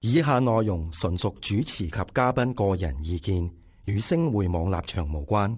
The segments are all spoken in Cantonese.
以下內容純屬主持及嘉賓個人意見，與星匯網立場無關。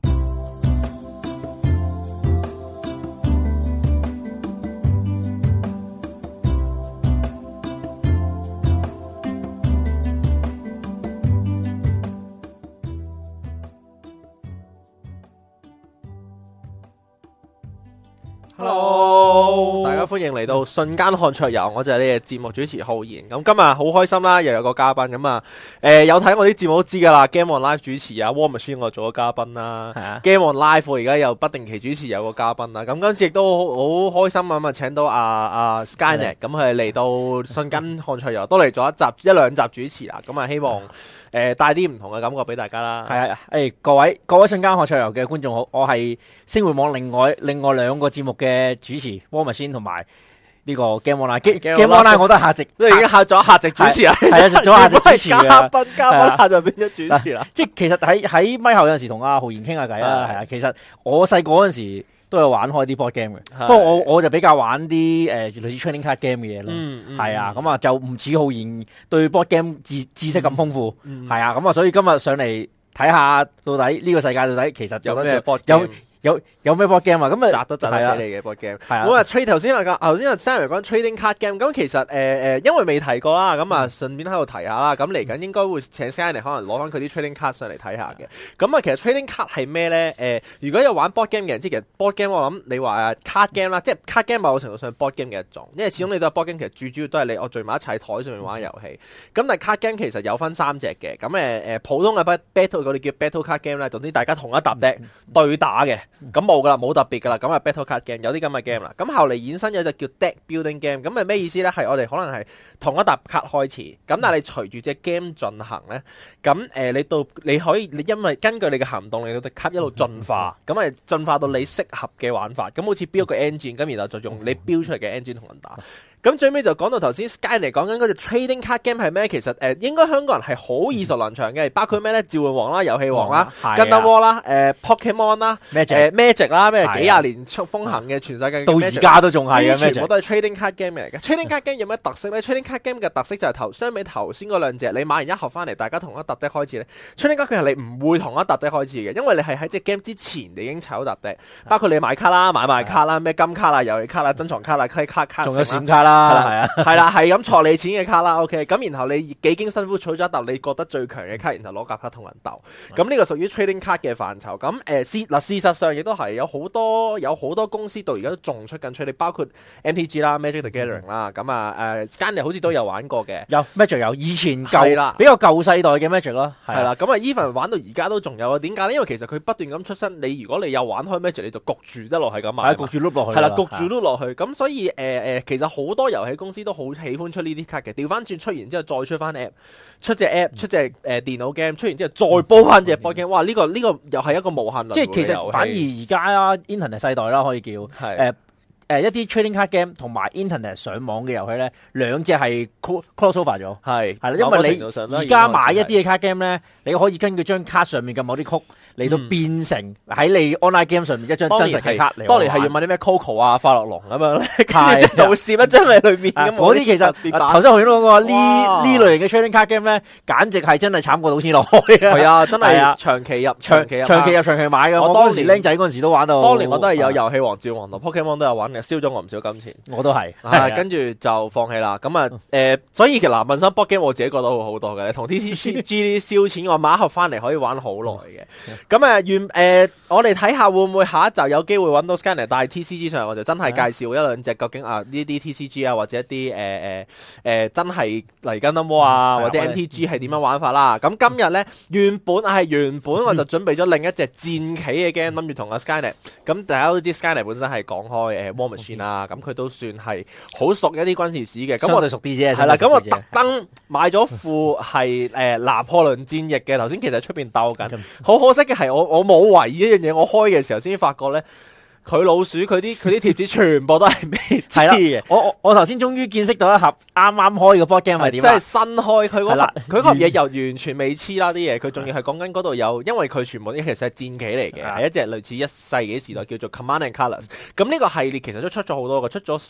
Hello， 大家歡迎嚟到瞬間看桌遊，我就係你嘅節目主持浩然。咁今日好開心啦，又有個嘉賓咁啊。有睇我啲節目都知噶啦 ，Game On Live 主持啊 ，War Machine 我做咗嘉賓啦。係啊 ，Game On Live 我而家又不定期主持有個嘉賓啦。咁今次亦都好開心啊，請到阿 Skynet， 咁佢嚟到瞬間看桌遊，都嚟咗一兩集主持啦。咁啊，希望帶啲唔同嘅感覺俾大家啦。 係啊，各位瞬間看桌遊嘅觀眾好，我係星匯網另外兩個節目嘅主持 War Machine 同埋呢個 Game Online。Game Online 我都係客席， 都已經客咗客席主持啦。 係啊，做客席主持嘅。 嘉賓下就變咗主持啦。 即係其實喺咪後有陣時同阿浩然傾下偈啦。係啊，其實我細個嗰陣時都有玩開啲 board game 嘅，不過我就比較玩啲類似 trading card game 嘅嘢咯。係啊，咁啊就唔似浩然對 board game 知識咁豐富。係啊，咁啊所以今日上嚟睇下到底呢個世界到底其實有咩 board game？ 有咩 board game 啊？咁啊， 扎都扎得死你嘅 board game。 係啊， 咁啊，頭先阿 Sammy 講 trading card game， 咁其實因為未提過啦，咁啊順便喺度提下啦。咁嚟緊應該會請 Sammy 可能攞翻佢啲 trading card 上嚟睇下嘅。咁啊，其實 trading card 係咩咧？如果有玩 board game 嘅人，即係其實 board game 我諗你話card game 啦，即係 card game 某程度上 board game 嘅一種，因為始終你都係 board game，其實最主要都係我聚埋一齊喺台上面玩遊戲。咁但係 card game 其實有分3隻嘅。咁普通嘅 battle 嗰啲叫 battle card game 咧，總之大家同一沓 deck 對打嘅，咁冇噶啦，冇特別噶啦，咁啊 battle card game 有啲咁嘅 game 啦，咁後嚟衍生有隻叫 deck building game， 咁係咩意思咧？係我哋可能係同一沓卡開始，咁但係你隨住隻 game 進行咧，咁你可以因為根據你嘅行動，令到隻卡一路進化，咁係進化到你適合嘅玩法，咁好似 build 個 engine， 咁然後就用你 build 出嚟嘅 engine 同人打。咁最尾就講到頭先 Sky 嚟講緊嗰隻 trading card game 係咩？其實應該香港人係好耳熟能詳嘅，包括咩咧？召喚王啦、遊戲王啦、Gundam War 啦、Pokemon 啦、Magic 啦，咩幾廿年風行嘅全世界嘅 Magic， 到而家都仲係嘅，全部都係 trading card game 嚟嘅。trading card game 有咩特色咧？trading card game 嘅特色就係相比頭先嗰兩隻，你買完一盒翻嚟，大家同一沓 deck 開始咧。trading card game 係你唔會同一沓 deck 開始嘅，因為你係喺隻 game 之前你已經炒好沓 deck，包括你買卡啦、買賣卡啦、咩金卡啦、遊戲卡啦、珍藏卡啦、卡，仲有閃卡啦，係啦，係咁錯你錢嘅卡啦 ，OK， 咁然後你幾經辛苦儲咗一沓你覺得最強嘅卡，然後攞夾卡同人鬥，咁呢個屬於 trading card 嘅範疇。咁事實上亦都係有好多公司到而家都仲出緊 trading， 包括 MTG 啦、Magic the Gathering 啦，咁Skynet 好似都有玩過嘅， 有 Magic 有以前比較舊世代嘅 Magic 咯，係啦， 咁Even 玩到而家都仲有啊？點解咧？因為其實佢不斷咁出新，如果你有玩開 Magic， 你就焗住一路係咁買， 焗住碌落去， 係啦，焗住碌落去，咁所以其實好多遊戲公司都好喜歡出呢啲卡嘅，調翻轉出完之後再出翻 app， 出隻 app 出隻電腦 game， 出完之後再煲翻隻 board game， 哇！呢個又係一個無限輪迴嘅遊戲。即係其實反而而家Internet 世代啦，可以叫一啲 trading card game 同埋 Internet 上網嘅遊戲咧，兩隻係 crossover 咗，係啦，因為你而家買一啲嘅 card game 咧，你可以根據張卡上面嘅某啲曲嚟到變成喺你 online game 上面一張真實嘅卡嚟。 當年係要買啲咩 Coco 啊、快樂龍咁樣咧，跟住就會攝一張喺裏面。 嗰啲其實頭先我講過呢類型嘅 trading card game 咧，簡直係真係慘過賭錢落去。係啊，真係長期入、長期買嘅。我當時僆仔嗰陣時都玩到。 當年我都係有遊戲王、召喚同 Pokemon 都有玩嘅，燒咗我唔少金錢。 我都係， 跟住就放棄啦。咁所以其實問心 board game 我自己覺得好多嘅，同 TCG 啲燒錢，我買一盒翻嚟可以玩好耐嘅。咁我哋睇下會唔會下一集有機會揾到 Skynet 帶 TCG 上嚟，我就真係介紹一兩隻究竟呢啲 TCG 啊，或者一啲真係例如 Gundam War 啊，或者 MTG 係點樣玩法啦。咁今日咧原本我就準備咗另一隻戰棋嘅 game，諗住同阿 Skynet。咁大家都知 Skynet 本身係講開War Machine 啊，咁佢都算係好熟一啲軍事史嘅。咁我哋熟啲啫， 係啦。咁我特登買咗副係拿破崙戰役嘅。頭先其實出邊鬥緊，好可惜嘅係我冇懷疑一樣嘢，我開嘅時候先發覺咧，佢老鼠佢啲貼紙全部都係未知嘅。 我頭先終於見識到一盒啱啱開嘅 board game 係點， 即係新開佢盒嘢又完全未黐啦啲嘢，佢仲要係講緊嗰度有，因為佢全部啲其實係戰棋嚟嘅，係一隻類似1世紀時代叫做 Command and Colors。咁呢個系列其實都出咗好多嘅，出咗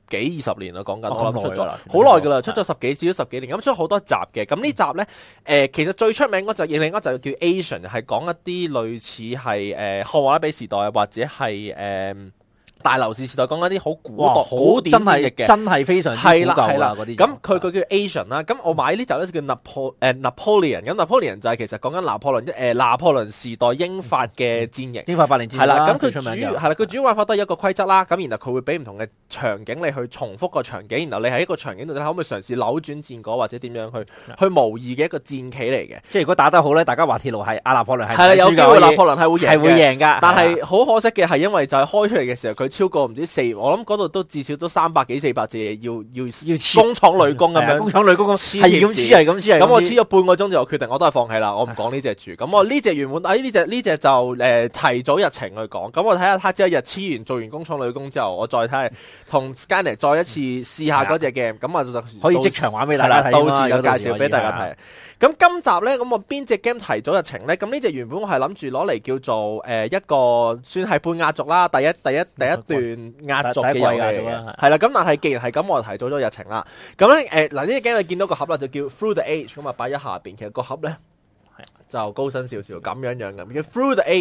幾20年啦，講緊哦我諗出咗咁耐㗎啦好耐㗎啦，出咗十幾至少十幾年，咁出咗好多集嘅。咁呢集咧其實最出名嗰集，另一個就叫 Asian， 係講一啲類似係漢華拉比時代或者係大流士時代，講緊啲好古典戰役嘅， 真係非常之古舊啦嗰啲。 咁佢叫 Asian 啦。咁我買呢集咧就叫 Napoleon。咁 Napoleon 就係其實講緊拿破崙時代英法嘅戰役。 英法8年戰役係啦，咁佢主佢主要玩法都係一個規則啦。咁然後佢會俾唔同嘅場景你去重複個場景，然後你喺一個場景度可唔可以嘗試扭轉戰果或者點樣去模擬嘅一個戰棋嚟嘅。 即係如果打得好咧，大家滑鐵盧係阿拿破崙係啦，有機會拿破崙係會贏㗎。 但係好可惜嘅係因為就係開出嚟嘅時候，佢超過唔知我諗嗰度都至少都300幾400字要工廠女工咁樣， 工廠女工係咁黐。 咁我黐咗半個鐘就決定，我都係放棄啦，我唔講呢隻住。咁我呢隻原本呢隻就提早日程去講。咁我睇下他朝一日黐完做完工廠女工之後，我再睇下同 Skynet 再一次試下嗰隻 game。咁啊就可以即場玩俾大家睇， 到時就介紹俾大家睇。咁今集咧，咁我邊隻 game 提早日程咧？咁呢隻原本我係諗住攞嚟叫做一個算係半壓軸啦，第一段壓軸嘅遊戲係啦。咁但係既然係咁，我就提早咗日程啦。咁咧呢隻 game 你見到個盒啦，就叫 Through the Age， 咁啊擺喺下邊。其實個盒咧就高身少少咁樣咁，叫 Through the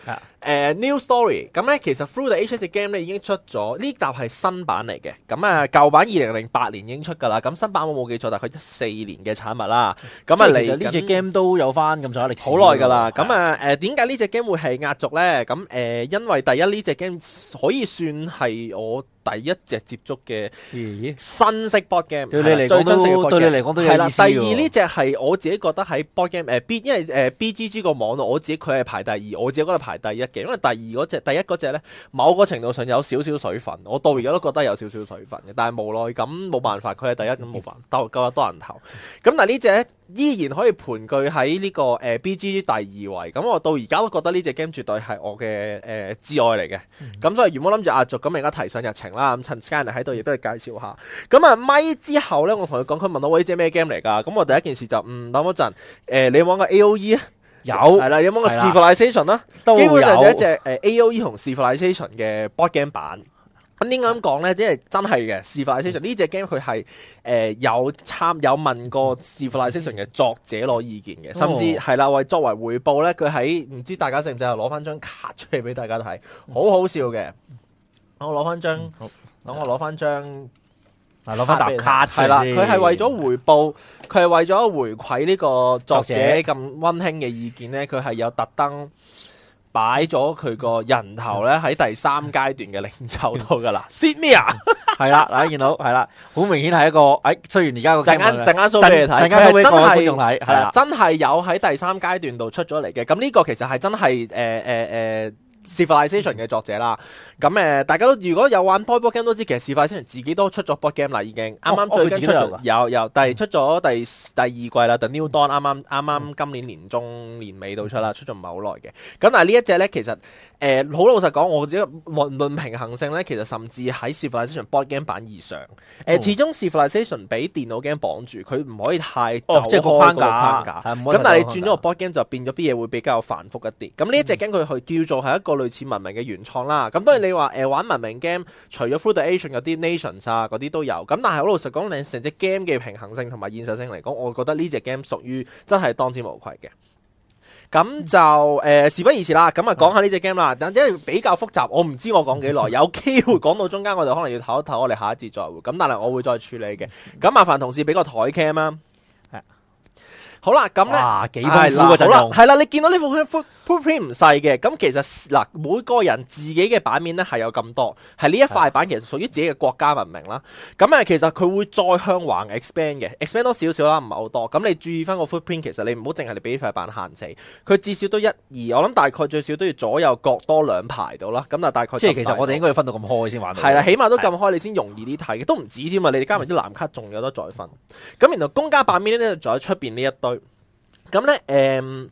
Age。New Story。咁咧其實 Through the Age 呢隻 game 咧已經出咗，呢集係新版嚟嘅。咁舊版2008年已經出㗎啦。咁新版我冇記錯，大概14年嘅產物啦。咁其實呢隻 game 都有翻咁上下歷史， 好耐㗎啦。咁點解呢隻 game 會係壓軸咧？咁因為第一呢隻 game 可以算係我第一隻接觸嘅新式 board game， 對你嚟講都有意思。 第二呢隻係我自己覺得喺 board game因為BGG 個網絡，我自己佢係排第二，我自己覺得排第一嘅。因為第一嗰隻咧，某個程度上有少少水分，我到而家都覺得有少少水分嘅。但係無奈咁冇辦法，佢係第一咁冇辦法，夠多人投。咁但係呢隻咧依然可以盤踞喺呢個BGG 第2位。咁我到而家都覺得呢隻 game 絕對係我嘅摯愛嚟嘅。咁所以原本諗住壓軸，咁而家提上日程啦。咁趁 Skynet 喺度，亦都係介紹下。咁啊咪之後咧，我同佢講，佢問我呢隻咩 game 嚟㗎？咁我第一件事就諗一陣。你玩過 AOE 啊？ 有係啦，有冇個 Civilization 啦？基本上就一隻AOE 同 Civilization 嘅 board game 版。咁點解咁講咧？即係真係嘅 Civilization 呢隻 game 佢係有問過 Civilization 嘅作者攞意見嘅，甚至係啦，作為回報咧，佢喺唔知大家識唔識啊？攞翻張卡出嚟俾大家睇，好好笑嘅。我攞翻張，等我攞翻張。 攞翻沓卡出嚟。 係啦，佢係為咗回報，佢係為咗回饋呢個作者咁溫馨嘅意見咧，佢係有特登擺咗佢個人頭咧喺第3階段嘅領袖度噶啦。Sit me 啊， 係啦，大家見到係啦，好明顯係一個雖然而家個陣間 show 俾你睇， 陣間 show 俾各位觀眾睇，係啦， 真係有喺第3階段度出咗嚟嘅。咁呢個其實係真係Civilization 嘅作者啦，咁大家都如果有玩 board game 都知，其實 Civilization 自己都出咗 board game 啦，已經啱啱最近出咗出咗第2季啦，The New Dawn 啱啱今年年中年尾到出啦，出咗唔係好耐嘅。咁但係呢一隻咧，其實好老實講，我自己論平衡性咧，其實甚至喺 Civilization board game 版以上。始終 Civilization 俾電腦 game 綁住，佢唔可以太走開個框架。咁但係你轉咗個 board game 就變咗啲嘢會比較繁複一啲。咁呢一隻 game 佢叫做係一個類似文明嘅原創啦。咁當然你話玩文明 game，除咗 Through the Age 有啲 Nations 啊嗰啲都有。咁但係好老實講，你成隻 game 嘅平衡性同埋現實性嚟講，我覺得呢隻 game 屬於真係當之無愧嘅。咁就事不宜遲啦，咁啊講下呢隻 game 啦。但因為比較複雜，我唔知我講幾耐，有機會講到中間我就可能要唞一唞，我哋下一節再會。咁但係我會再處理嘅。咁麻煩同事俾個台 cam 啊。好啦，咁咧幾豐富嘅陣容， 係啦，你見到呢副 footprint 唔細嘅，咁其實嗱，每個人自己嘅版面咧係有咁多，係呢一塊版其實屬於自己嘅國家文明啦。咁其實佢會再向橫 expand 嘅，expand 多少少啦，唔係好多。咁你注意翻個 footprint，其實你唔好淨係你俾呢塊版限死，佢至少都1、2，我諗大概最少都要左右各多2排到啦。咁啊，大概即係其實我哋應該要分到咁開先玩到。 係啦，起碼都咁開，你先容易啲睇嘅，都唔止添啊！你哋加埋啲藍卡，仲有得再分。咁然後公家版面咧，就喺出邊呢一堆。咁咧，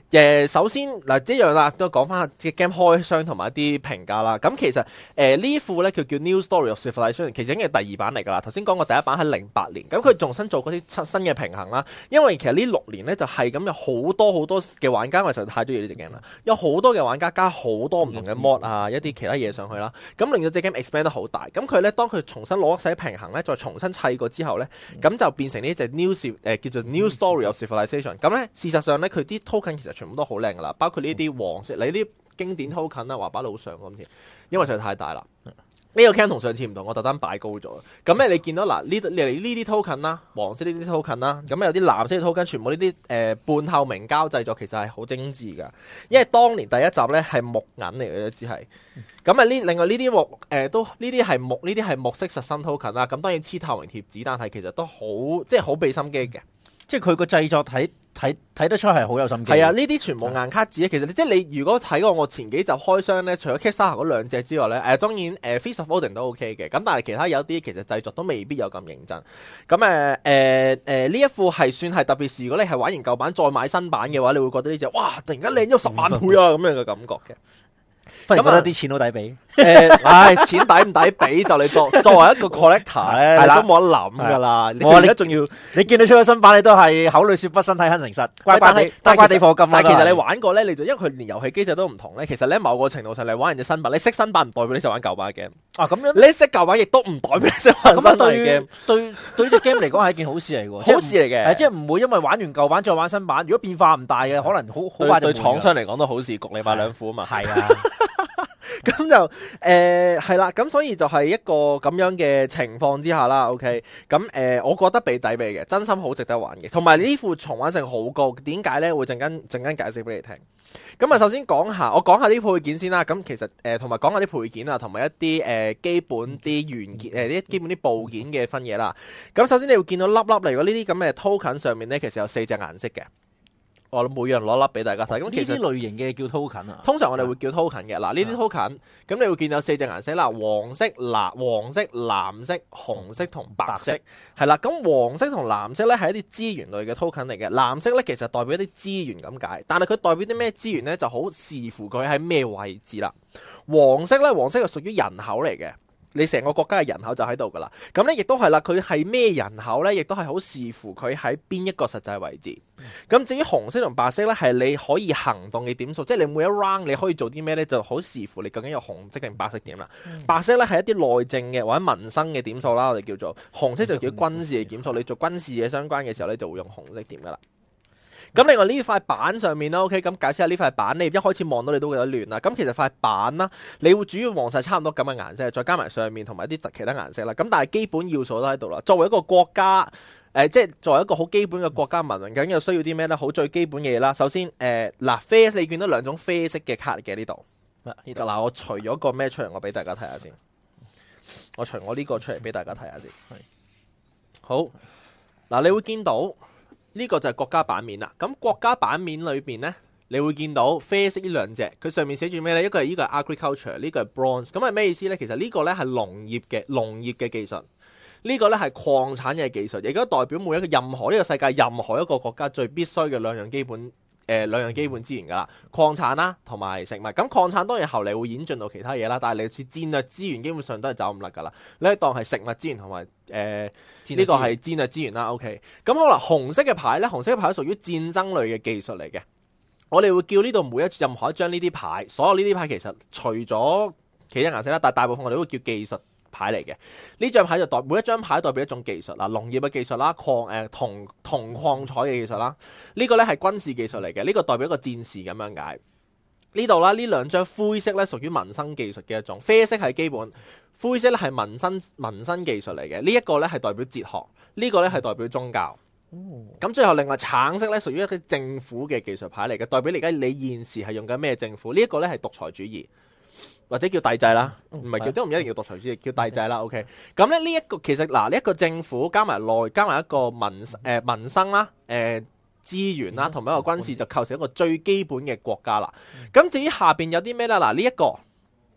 首先嗱一樣啦，都講翻隻 game 開箱同埋一啲評價啦。咁其實呢副咧佢叫 New Story of Civilization， 其實已經係第2版嚟㗎啦。頭先講過第1版喺08年，咁佢重新做嗰啲新嘅平衡啦。因為其實呢6年咧就係咁有好多嘅玩家，我實在太中意呢隻 game 啦。有好多嘅玩家加好多唔同嘅 mod 啊，一啲其他嘢上去啦，咁令到隻 game expand 得好大。咁佢咧當佢重新攞晒平衡咧，再重新砌過之後咧，咁就變成呢隻叫做 New Story of Civilization。咁咧事實上咧佢啲 token 其實全部都好靚㗎啦，包括呢啲黃色，你啲經典 token 啦，畫把老上咁添，因為實在太大啦。呢個 cam 同上次唔同，我特登擺高咗。咁咧你見到嗱呢啲 token 啦，黃色呢啲 token 啦，咁有啲藍色嘅 token，全部呢啲半透明膠製作，其實係好精緻㗎。因為當年第一集咧係木銀嚟嘅，只係咁啊。另外呢啲木都呢啲係木色實心 token 啦。咁當然黐透明貼紙，但係其實都好好俾心機嘅。 即係佢個製作睇得出係好有心機。 係啊，呢啲全部硬卡紙其實即係你如果睇過我前幾集開箱咧，除咗 Kickstarter 嗰2隻之外咧，當然Feast of Odin 都 OK 嘅。咁但係其他有啲其實製作都未必有咁認真。咁呢一副係算係特別是，如果你係玩完舊版再買新版嘅話，你會覺得呢隻哇突然間靚咗10萬倍啊咁樣嘅感覺嘅。 忽然覺得啲錢好抵俾。 錢抵唔抵俾就你作為一個 collector 咧，你都冇得諗㗎啦。 我而家仲要你見到出咗新版，你都係口裏說不，身體很誠實，乖地課金。但係其實你玩過咧，你就因為佢連遊戲機制都唔同咧。其實咧某個程度上，你玩完隻新版，你識新版唔代表你識玩舊版嘅 game。 咁樣你識舊版亦都唔代表你識玩新版嘅 game。 對隻 game 嚟講係一件好事嚟喎， 好事嚟嘅。 即係唔會因為玩完舊版再玩新版，如果變化唔大嘅，可能好快就對廠商嚟講都好事，焗你買2副啊嘛。 係啊。 咁就係啦，咁所以就係一個咁樣嘅情況之下啦。OK， 咁我覺得被抵俾嘅，真心好值得玩嘅，同埋呢副重玩性好高。點解咧？會陣間解釋俾你聽。咁啊，首先我講下啲配件先啦。咁其實同埋講下啲配件啊，同埋一啲基本啲元件啲基本啲部件嘅分嘢啦。咁首先你會見到粒，例如呢啲咁嘅 token 上面咧，其實有4隻顏色嘅。我每樣攞粒俾大家睇，咁其實呢啲類型嘅叫 token 啊。 通常我哋會叫 token 嘅。嗱，呢啲 token，咁你會見到4隻顏色啦，黃色、藍色、紅色同白色，係啦。咁黃色同藍色咧係一啲資源類嘅 token 嚟嘅，藍色咧其實代表一啲資源咁解，但係佢代表啲咩資源咧就好視乎佢喺咩位置啦。黃色係屬於人口嚟嘅。你成個國家嘅人口就喺度噶啦，咁咧亦都係啦，佢係咩人口咧，亦都係好視乎佢喺邊一個實際位置。咁至於紅色同白色咧，係你可以行動嘅點數，即係你每一 round 你可以做啲咩咧，就好視乎你究竟有紅色定白色點啦。白色咧係一啲內政嘅或者民生嘅點數啦，我哋叫做紅色就叫軍事嘅點數，你做軍事嘢相關嘅時候咧就會用紅色點噶啦。咁另外呢塊板上面啦 OK， 咁解釋下呢塊板，你一開始望到你都覺得亂啦。咁其實塊板啦，你會主要望晒差唔多咁嘅顏色，再加埋上面同埋一啲其他顏色啦。咁但係基本要素都喺度啦。作為一個國家，即係作為一個好基本嘅國家文明，究竟又需要啲咩咧？好最基本嘅嘢啦。首先，啡色你見到2種啡色嘅卡嘅呢度。嗱，我除咗個咩出嚟，我俾大家睇下先。我除我呢個出嚟俾大家睇下先。好，嗱，你會見到。呢個就係國家版面啦。咁國家版面裏邊呢，你會見到啡色呢2隻，佢上面寫住咩呢？一個係呢個係 agriculture， 呢個係 bronze。咁係咩意思呢？其實呢個呢係農業嘅技術，呢個呢係礦產嘅技術，亦都代表每一個任何呢個世界任何一個國家最必須嘅2樣基本資源噶啦，礦產啦同埋食物。咁礦產當然後嚟會演進到其他嘢啦，但係類似戰略資源基本上都係走唔甩噶啦。你可以當係食物資源同埋呢個係戰略資源啦。OK， 咁好啦，紅色嘅牌咧，紅色嘅牌屬於戰爭類嘅技術嚟嘅。我哋會叫呢度任何一張呢啲牌，所有呢啲牌其實除咗其他顏色啦，但係大部分我哋都會叫技術牌嚟嘅。呢張牌就每一張牌代表一種技術啦，農業嘅技術啦，銅礦採嘅技術啦。呢個咧係軍事技術嚟嘅，呢個代表一個戰士咁樣解。呢度啦，呢2張灰色咧屬於民生技術嘅一種，啡色係基本，灰色咧係民生技術嚟嘅。呢一個咧係代表哲學，呢個咧係代表宗教。咁最後另外橙色咧屬於一個政府嘅技術牌嚟嘅，代表而家你現時係用緊咩政府？呢一個咧係獨裁主義。或者叫帝制啦，唔係叫都唔一定叫獨裁主義，叫帝制啦。OK， 咁咧呢一個其實呢一個政府加埋一個民生啦，資源啦，同埋一個軍事就構成一個最基本嘅國家啦。咁至於下邊有啲咩咧？嗱，呢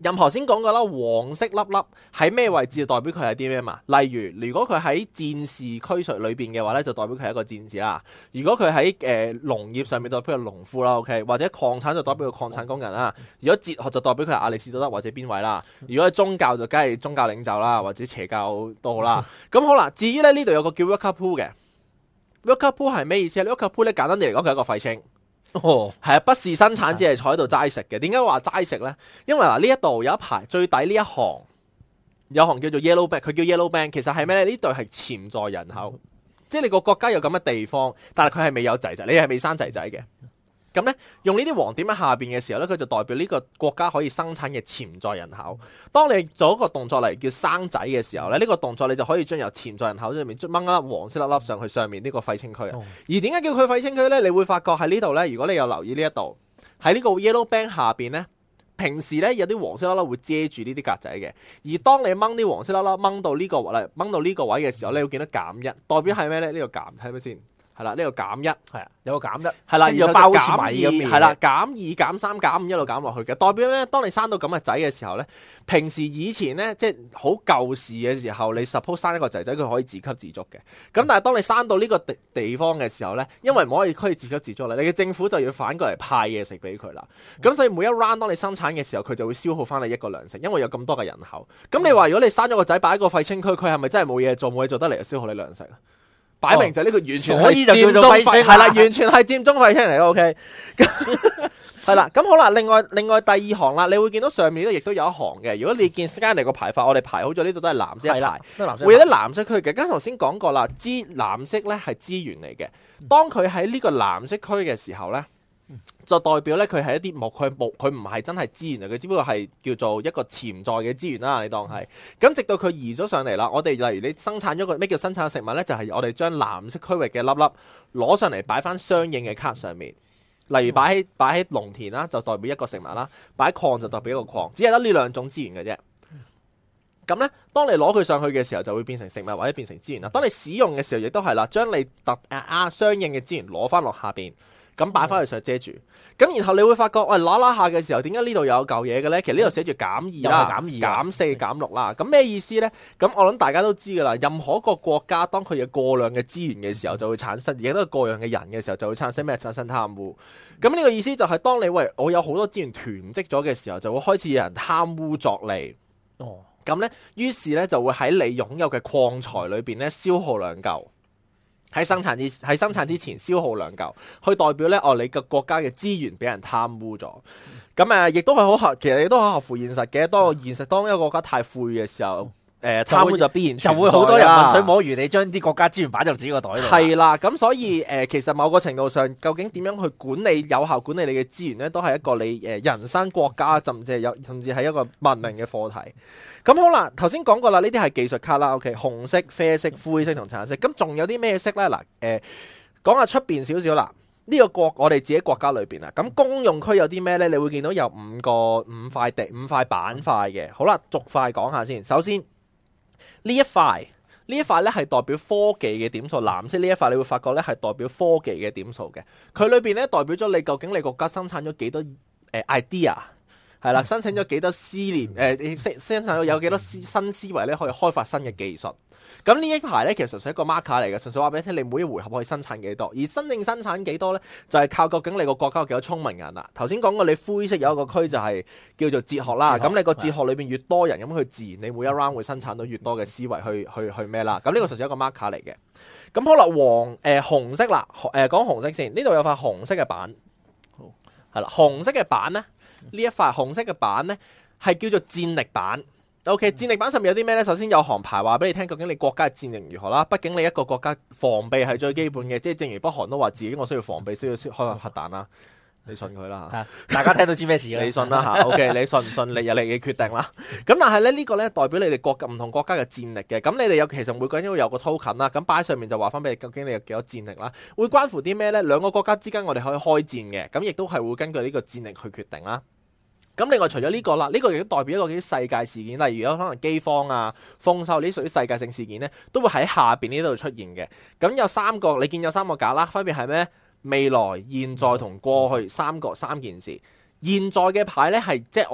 任何先講過啦，黃色粒粒喺咩位置就代表佢係啲咩嘛？例如，如果佢喺戰士區術裏邊嘅話咧，就代表佢係一個戰士啦。如果佢喺農業上面，代表佢係農夫啦。OK， 或者礦產就代表佢礦產工人啦。如果哲學就代表佢係亞里士多德或者邊位啦。如果係宗教就梗係宗教領袖啦，或者邪教都好啦。咁好啦，至於咧呢度有個叫 Worker-Poo 嘅 Worker-Poo 係咩意思咧 Worker-Poo 咧簡單啲嚟講，佢係一個廢青。係啊，不是生產，只係坐喺度齋食嘅。點解話齋食咧？因為嗱呢一度有一排最底呢一行有行叫做 Yellow Band， 佢叫 Yellow Band， 其實係咩咧？呢度係潛在人口，即係你個國家有咁嘅地方，但係佢係未有仔仔，你係未生仔仔嘅。咁咧，用呢啲黃點喺下邊嘅時候咧，佢就代表呢個國家可以生產嘅潛在人口。當你做一個動作嚟叫生仔嘅時候咧，呢個動作你就可以將由潛在人口上面掹一粒黃色粒粒上去上面呢個廢青區。而點解叫佢廢青區咧？你會發覺喺呢度咧，如果你有留意呢一度喺呢個 Yellow Band 下邊咧，平時咧有啲黃色粒粒會遮住呢啲格仔嘅。而當你掹啲黃色粒粒掹到呢個位嘅時候咧，你會見到減一，代表係咩咧？呢個減睇咩先？係啦，呢個減一，係啊， 有個減一， 係啦， 然後包好似米咁嘅， 係啦，減二、減三、減五一路減落去嘅，代表咧，當你生到咁嘅仔嘅時候咧，平時以前咧，即係好舊時嘅時候，你 suppose 生一個仔仔佢可以自給自足嘅，咁但係當你生到呢個地方嘅時候咧，因為唔可以自給自足啦，你嘅政府就要反過嚟派嘢食俾佢啦，咁所以每一 round 當你生產嘅時候，佢就會消耗翻你一個糧食，因為有咁多嘅人口。咁你話如果你生咗個仔擺喺個廢青區，佢係咪真係冇嘢做得嚟就消耗你糧食啊？擺明就係呢個完全係佔中廢青，係啦，完全係佔中廢青嚟嘅。OK， 係啦，咁好啦。另外第二行啦，你會見到上面咧亦都有一行嘅。如果你見 Skynet 個排法，我哋排好咗呢度都係藍色一排，會有啲藍色區嘅。剛頭先講過啦，藍色咧係資源嚟嘅。當佢喺呢個藍色區嘅時候咧，就代表咧佢係一啲佢唔係真係資源嚟，佢只不過係叫做一個潛在嘅資源啦。你當係咁，直到佢移咗上嚟啦。我哋例如你生產咗個咩叫生產食物咧，就係我哋將藍色區域嘅粒粒攞上嚟擺翻相應嘅卡上面。例如擺喺農田啦，就代表一個食物啦；擺喺礦就代表一個礦，只係得呢兩種資源嘅啫。咁咧，當你攞佢上去嘅時候，就會變成食物或者變成資源啦。當你使用嘅時候，亦都係啦，將你相應嘅資源攞翻落下邊。咁擺翻去上遮住，咁然後你會發覺，攞下嘅時候，點解呢度有嚿嘢嘅咧？其實呢度寫住減二啦、減四、減六啦。咁咩意思咧？咁我諗大家都知噶啦。任何一個國家當佢有過量嘅資源嘅時候，就會產生，亦都係過量嘅人嘅時候，就會產生咩？產生貪污。咁呢個意思就係當你我有好多資源囤積咗嘅時候，就會開始有人貪污作利。咁咧，於是咧就會喺你擁有嘅礦材裏邊咧消耗兩嚿。喺生產之前消耗兩嚿，去代表咧你個國家嘅資源俾人貪污咗。咁亦都係其實亦都好合乎現實嘅。當一個國家太富裕嘅時候，貪污就必然就會好多人渾水摸魚，你將啲國家資源擺入自己個袋度。 係啦，咁所以其實某個程度上，究竟點樣去有效管理你嘅資源咧，都係一個你人生國家甚至係一個文明嘅課題。咁好啦，頭先講過啦，呢啲係技術卡啦。OK， 紅色、啡色、灰色同橙色。咁仲有啲咩色咧？嗱，講下出邊少少啦。呢個我哋自己國家裏邊啊，咁公用區有啲咩咧？你會見到有五塊板塊嘅。好啦，逐塊講下先。首先呢一塊咧係代表科技嘅點數，藍色呢一塊你會發覺咧係代表科技嘅點數嘅。佢裏邊咧代表咗你究竟你國家生產咗幾多idea。係啦，生產咗幾多思念？生產咗有幾多新思維咧，可以開發新嘅技術。咁呢一排咧，其實純粹一個 marker 嚟嘅，純粹話俾你聽，你每一回合可以生產幾多，而真正生產幾多咧，就係靠究竟你個國家有幾多聰明人啦。頭先講過，你灰色有一個區就係叫做哲學啦。咁你個哲學裏邊越多人，咁佢自然你每一 round 會生產到越多嘅思維去咩啦？咁呢個純粹一個 marker 嚟嘅。咁好啦，紅色啦，講紅色先。呢度有塊紅色嘅板，係啦，紅色嘅板咧。呢一塊紅色嘅板呢，係叫做戰力板。OK， 戰力板上面有啲咩呢？首先有行牌話俾你聽，究竟你國家嘅戰力如何啦。畢竟你一個國家防備係最基本嘅，即係正如北韓都話自己我需要防備，需要開核彈啦。你信佢啦， 大家聽到知咩事啦？ 你信啦吓。OK， 你信唔信你嘅決定啦。咁但係咧呢個咧代表你哋唔同國家嘅戰力嘅。咁你哋其實每個人都會有個 token 啦。咁擺喺上面就話翻俾你，究竟你有幾多戰力啦？會關乎啲咩呢？兩個國家之間我哋可以開戰嘅。咁亦都係會根據呢個戰力去決定啦。咁另外除咗呢個啦，呢個亦都代表一個啲世界事件，例如有可能饑荒啊、豐收呢啲屬於世界性事件呢，都會喺下邊呢度出現嘅。咁你見有三個架啦，分別係咩？未來、現在同過去三件事。現在嘅牌呢係即係我哋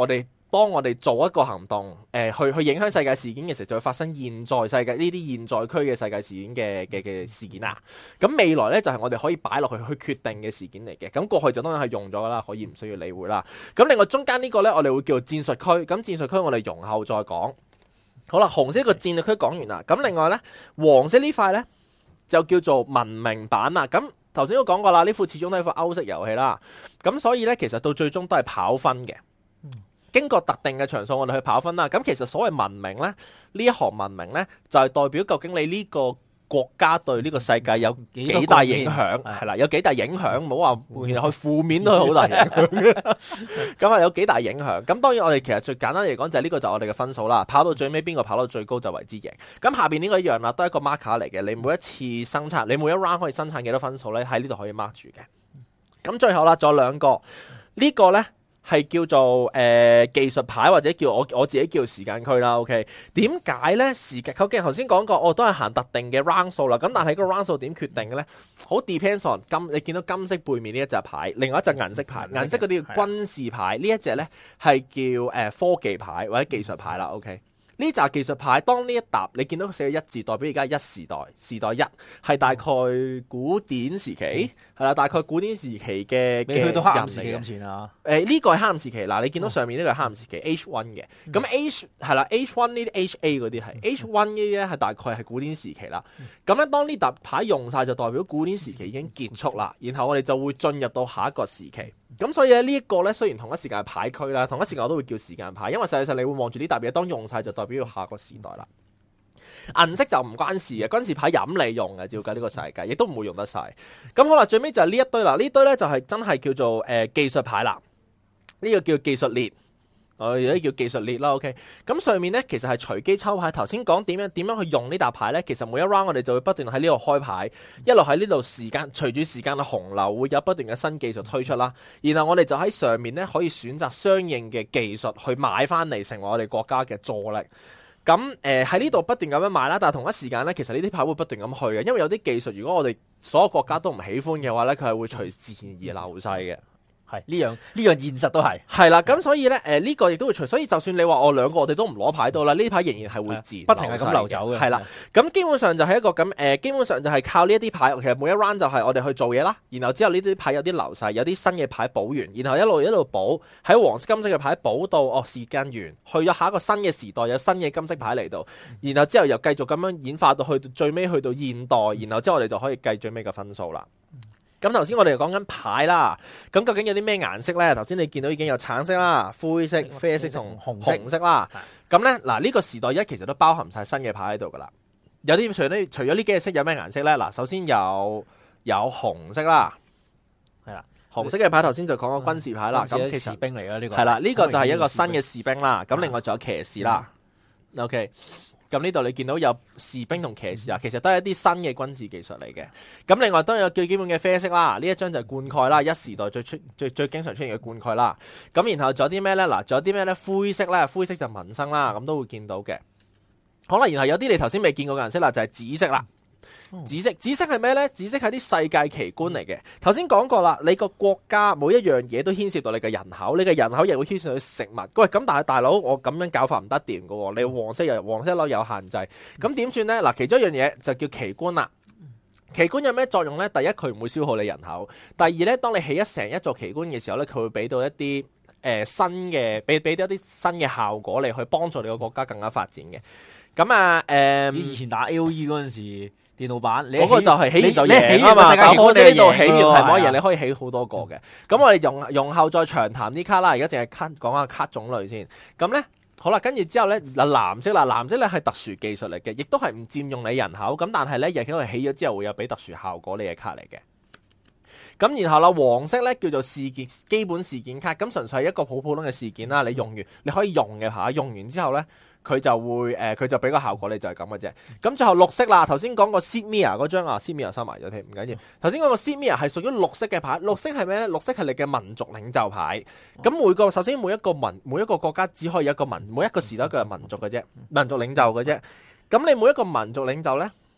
當我哋做一個行動，去影響世界事件嘅時候，就會發生現在世界呢啲現在區嘅世界事件嘅事件啊。咁未來咧就係我哋可以擺落去決定嘅事件嚟嘅。咁過去就當然係用咗噶啦，可以唔需要理會啦。咁另外中間呢個咧，我哋會叫做戰術區。咁戰術區我哋容後再講。好啦，紅色個戰略區講完啦。咁另外咧，黃色呢塊咧就叫做文明版啦。咁頭先都講過啦，呢副始終都係一副歐式遊戲啦。咁所以咧，其實到最終都係跑分嘅。經過特定嘅場數，我哋去跑分啦。咁其實所謂文明咧，呢一行文明咧，就係代表究竟你呢個國家對呢個世界有幾大影響，係啦，有幾大影響，唔好話其實佢負面都係好大影響。咁啊，有幾大影響？咁當然我哋其實最簡單嚟講就係呢個就係我哋嘅分數啦。跑到最尾邊個跑到最高就為之贏。咁下邊呢個一樣啦，都係一個 marker 嚟嘅。你每一次生產，你每一 round 可以生產幾多分數咧？喺呢度可以 mark 住嘅。咁最後啦，仲有兩個，呢個咧係叫做技術牌，或者叫我自己叫時間區啦。OK， 點解咧？時間究竟頭先講過，我都係行特定嘅 round 數啦。咁但係個 round 數點決定嘅咧？好 depends on 你見到金色背面呢一隻牌，另外一隻銀色牌，銀色嗰啲叫軍事牌，呢一隻咧係叫科技牌或者技術牌啦。OK。呢紮技術牌，當呢一沓你見到寫一字，代表而家一時代，時代一係大概古典時期，係啦，大概古典時期嘅你去到黑暗時期咁前啊？ 呢個係黑暗時期嗱，你見到上面呢個係黑暗時期 H1 嘅，咁 H 係啦 H1 呢啲 HA 嗰啲係 H1 呢啲咧係大概係古典時期啦。咁咧當呢沓牌用晒就代表古典時期已經結束啦，然後我哋就會進入到下一個時期。咁所以咧呢一個咧雖然同一時間係牌區啦，同一時間我都會叫時間牌，因為實際上你會望住呢沓嘢，當用晒就代表要下個時代啦。銀色就唔關事嘅，軍事牌任你用嘅，照計呢個世界亦都唔會用得晒。咁好啦，最尾就係呢一堆啦，呢堆咧就係真係叫做技術牌啦，呢個叫技術列。我哋都叫技術列啦 ，OK。咁上面咧其實係隨機抽牌。頭先講點樣去用呢沓牌咧，其實每一 round 我哋就會不斷喺呢度開牌，一路喺呢度隨住時間嘅洪流會有不斷嘅新技術推出啦。然後我哋就喺上面咧可以選擇相應嘅技術去買翻嚟，成為我哋國家嘅助力。咁喺呢度不斷咁樣買啦，但係同一時間咧，其實呢啲牌會不斷咁去嘅，因為有啲技術如果我哋所有國家都唔喜歡嘅話咧，佢係會隨自然而流逝嘅。 係呢樣現實都係啦，咁所以咧呢個亦都會隨，所以就算你話我兩個我哋都唔攞牌到啦，呢啲牌仍然係會自然不停係咁流走嘅。 係啦，咁基本上就係一個咁基本上就係靠呢一啲牌，其實每一 round 就係我哋去做嘢啦，然後之後呢啲牌有啲流逝，有啲新嘅牌補完，然後一路補，喺黃色金色嘅牌補到時間完，去咗下一個新嘅時代，有新嘅金色牌嚟到，然後之後又繼續咁樣演化到去最尾去到現代，然後之後我哋就可以計最尾嘅分數啦。咁頭先我哋講緊牌啦，咁究竟有啲咩顏色咧？頭先你見到已經有橙色啦、灰色、啡色同紅色啦。咁咧嗱，呢個時代一其實都包含晒新嘅牌喺度噶啦。有啲除咗呢幾隻色有咩顏色咧？嗱，首先有紅色啦，係啦，紅色嘅牌頭先就講個軍事牌啦。咁其實士兵嚟嘅呢個係啦，呢個就係一個新嘅士兵啦。咁另外仲有騎士啦。OK。咁呢度你見到有士兵同騎士啊，其實都係一啲新嘅軍事技術嚟嘅。咁另外當然有最基本嘅啡色啦，呢一張就係灌溉啦，一時代最經常出現嘅灌溉啦。咁然後仲有啲咩咧？嗱，仲有啲咩咧？灰色咧，灰色就民生啦，咁都會見到嘅。好啦，然後有啲你頭先未見過嘅顏色啦，就係紫色啦。紫色係咩呢？紫色係啲世界奇觀嚟嘅。頭先講過啦，你個國家每一樣嘢都牽涉到你嘅人口，你嘅人口又會牽涉到食物。喂，咁但係大佬，我咁樣搞法唔得掂㗎喎。你黃色樓有限制，咁點算呢？嗱，其中一樣嘢就叫奇觀啦。奇觀有咩作用呢？第一，佢唔會消耗你人口；第二呢，當你起成一座奇觀嘅時候呢，佢會俾到一啲新嘅，俾到一啲新嘅效果，你去幫助你個國家更加發展嘅。咁啊，以前打 AOE 嗰陣時。電腦版，嗰個就係起完就贏啊嘛！但可惜呢度起完係冇贏，你可以起好多個嘅。咁我哋容後再長談啲卡啦，而家淨係講下卡種類先。咁咧好啦，跟住之後咧藍色咧係特殊技術嚟嘅，亦都係唔佔用你人口。咁但係咧亦都係起咗之後會有俾特殊效果你嘅卡嚟嘅。咁然後啦，黃色咧叫做基本事件卡，咁純粹係一個普通嘅事件啦。你用完你可以用嘅牌，用完之後咧。佢就會佢就俾個效果你，就係咁嘅啫。咁最後綠色啦，頭先講個 Sidmia 嗰張啊 Sidmia 收埋咗添，唔緊要。頭先講個 Sidmia 係屬於綠色嘅牌，綠色係咩咧？綠色係你嘅民族領袖牌。咁首先每一個國家只可以有一個每一個時代一個民族嘅啫，民族領袖嘅啫。咁你每一個民族領袖咧，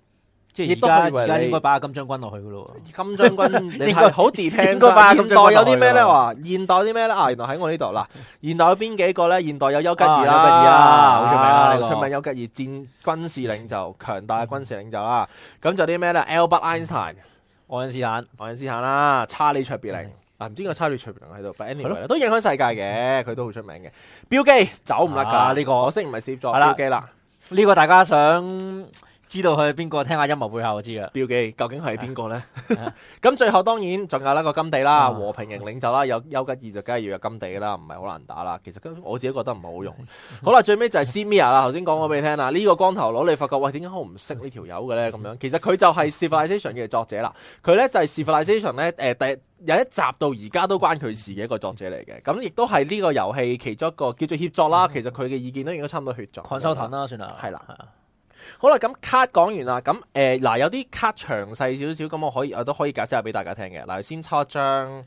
即亦都係可以為你而家應該擺阿金將軍落去噶咯。 金將軍你應該係好 depend 應該擺金現代有將軍落去啲咩咧？ 喎話現代有啲咩咧？原來喺我呢度啦。現代有邊幾個咧？現代有丘吉爾啊啦， 丘吉爾啊好出名啊呢個好出名丘吉爾戰軍事領袖，強大嘅軍事領袖啦。咁就啲咩咧？Albert Einstein、 愛因斯坦愛因斯坦啦，查理卓別靈。唔知點解查理卓別靈喺度，but anyway 咧都影響世界嘅，佢都好出名嘅。標記走唔甩㗎， 呢個可惜唔係 Steve Jobs 係啦標記啦。 呢個大家想知道佢係邊個，聽下陰謀背後就知啦。 標記究竟係邊個咧？咁最後當然仲有一個金地啦，和平型領袖啦，有丘吉爾就梗係要有金地啦，唔係好難打啦。其實我自己覺得唔係好用。好啦，最尾就係 Sid Meier 啦，頭先講過俾你聽啦。呢個光頭佬你發覺喂點解我唔識呢條友嘅咧？咁樣其實佢就係 Civilization 嘅作者啦。佢咧就係 Civilization 咧有一集到而家都關佢事嘅一個作者嚟嘅。咁亦都係呢個遊戲其中一個叫做協作啦。其實佢嘅意見都應該差唔多血作。 consultant 啦，算啦， 係啦。好啦，咁卡講完啦，咁嗱有啲卡詳細少少，咁我都可以解釋下俾大家聽嘅。嗱，先抽一張